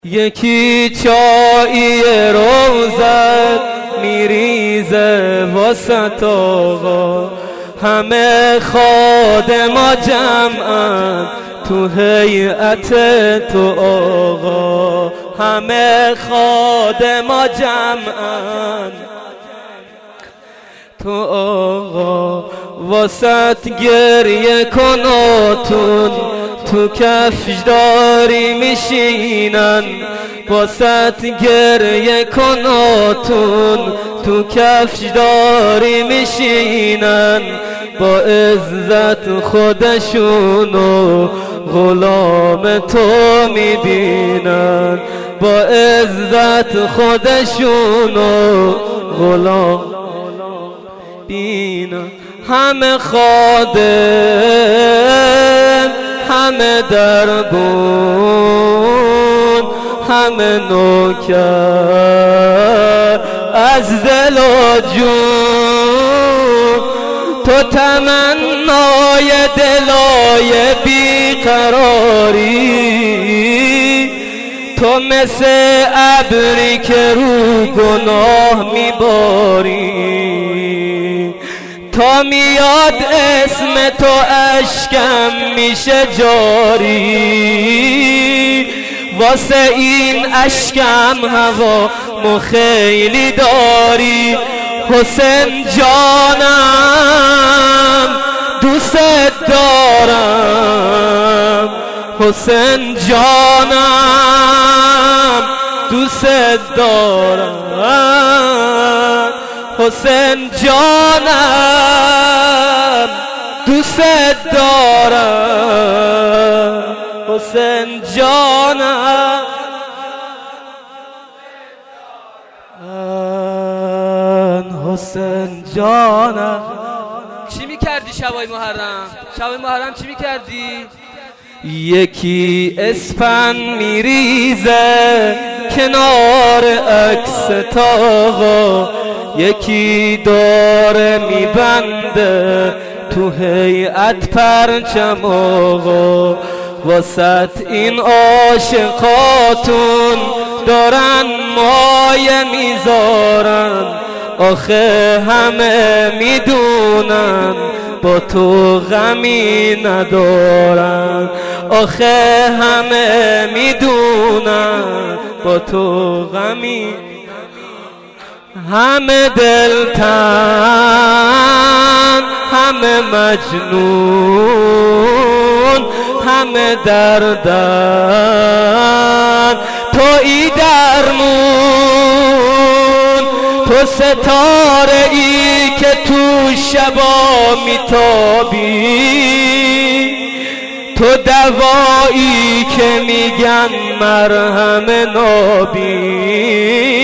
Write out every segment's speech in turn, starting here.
یکی چایی روزت میریزه واسط آقا، همه خادما جمعن تو هیئت تو آقا، همه خادما جمعن تو آقا. واسط گریه کناتون تو کفشداری میشینن، واسط گریه کناتون تو کفشداری میشینن، با عزت خودشونو غلام تو میبینن، با عزت خودشونو غلام بینن. همه خادم، همه دربون، همه نوکر از دل و جون، تو تمنای دلای بیقراری، تو مثل ابری که رو گناه میباری، تا میاد اسم تو اشکم میشه جاری، واسه این اشکم هوا مو خیلی داری. حسین جانم دوست دارم، حسین جانم دوست دارم، حسین جانم دوست دارم، حسین جانم حسین جانم. چی میکردی شبای محرم؟ شبای محرم چی میکردی؟ یکی اسپن میریزه کنار عکس تاغا، یکی داره میبنده تو هیئت پرچم آقا. واسط این عاشقاتون دارن مایه میذارن، آخه همه میدونن با تو غمی ندارن، آخه همه میدونن با تو غمی. همه دلتن، همه مجنون، همه دردن، تویی درمون، تو ستاره ای که تو شبا میتابی، تو دوایی که میگن مرهم نابی.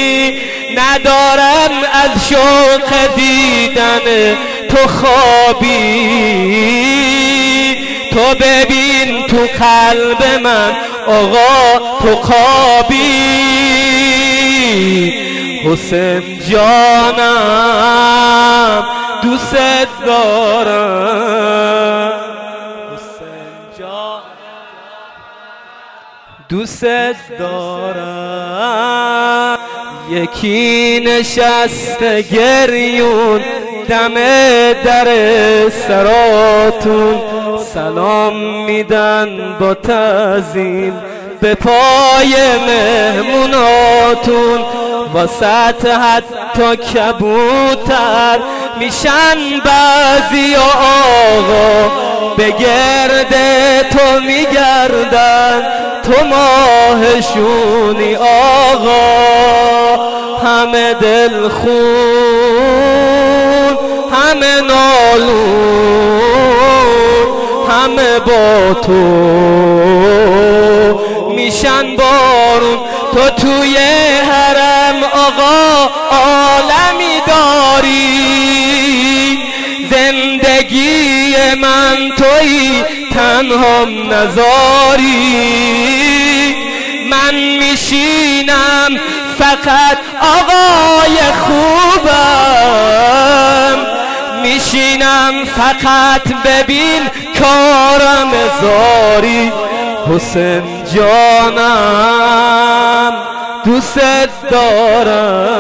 ندارم از شوق دیدن تو خوابی، تو ببین تو قلب من آقا تو خوابی. حسین جانم دوست دارم، حسین جان دوست دارم. یکی نشسته گریون دم در سراتون، سلام میدن با تعظیم به پای مهموناتون. واسط حتی کبوتر میشن بعضی آقا، به گرد تو میگردن تو ماهشونی آقا. همه دل خون، همه نالون، همه با تو میشن بارون. تو توی حرم آقا عالمی داری، زندگی من تویی تنهام نزاری. من میشینم فقط آقای خوبم، میشینم فقط ببین کارم زاری. حسین جانم دوست دارم